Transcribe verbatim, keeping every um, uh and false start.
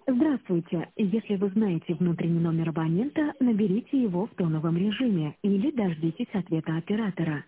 Здравствуйте. Если вы знаете внутренний номер абонента, наберите его в тоновом режиме или дождитесь ответа оператора.